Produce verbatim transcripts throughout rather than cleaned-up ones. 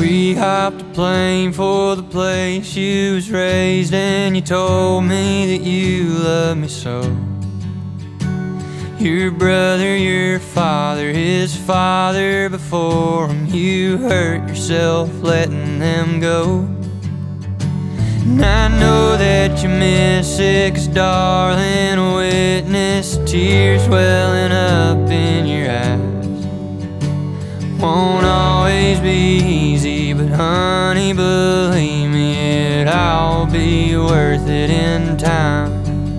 We hopped a plane for the place you was raised, and you told me that you love me so. Your brother, your father, his father before him, you hurt yourself letting them go. And I know that you miss it, 'cause darling, a witness, tears welling up in your eyes. Won't always be easy, but honey, believe me, it'll all be worth it in time.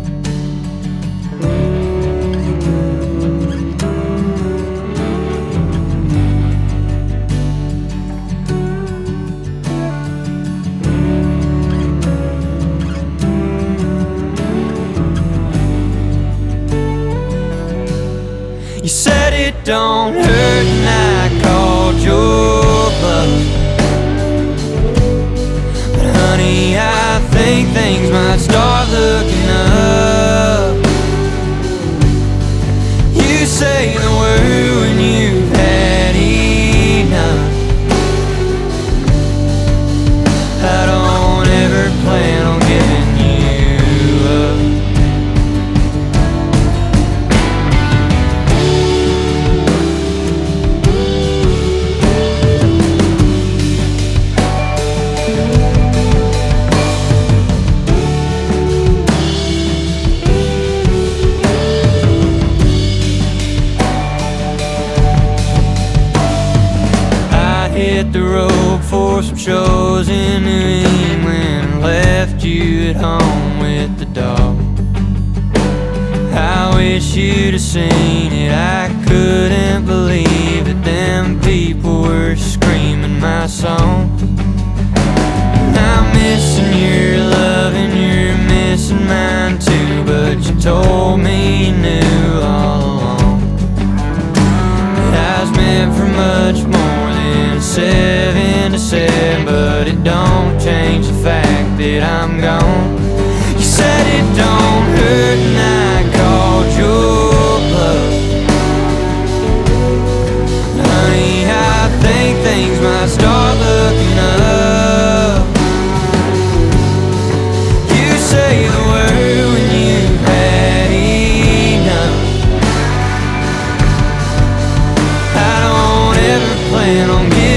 You said it don't hurt, and I called your bluff. But honey, I think things might start looking up. You say the word when you've had enough. I don't ever plan on giving you up. Hit the road for some shows in New England and left you at home with the dog. I wish you'd have seen it, I couldn't believe it. Them people were screaming my song. And I'm missing your love and you're missing mine too, but you told me you knew all along that I was meant for much more than seven to seven, but it don't change the fact that I'm gone. You said it don't hurt, and I called your bluff. Honey, I think things might start looking up. You say the word when you've had enough. I don't ever plan on getting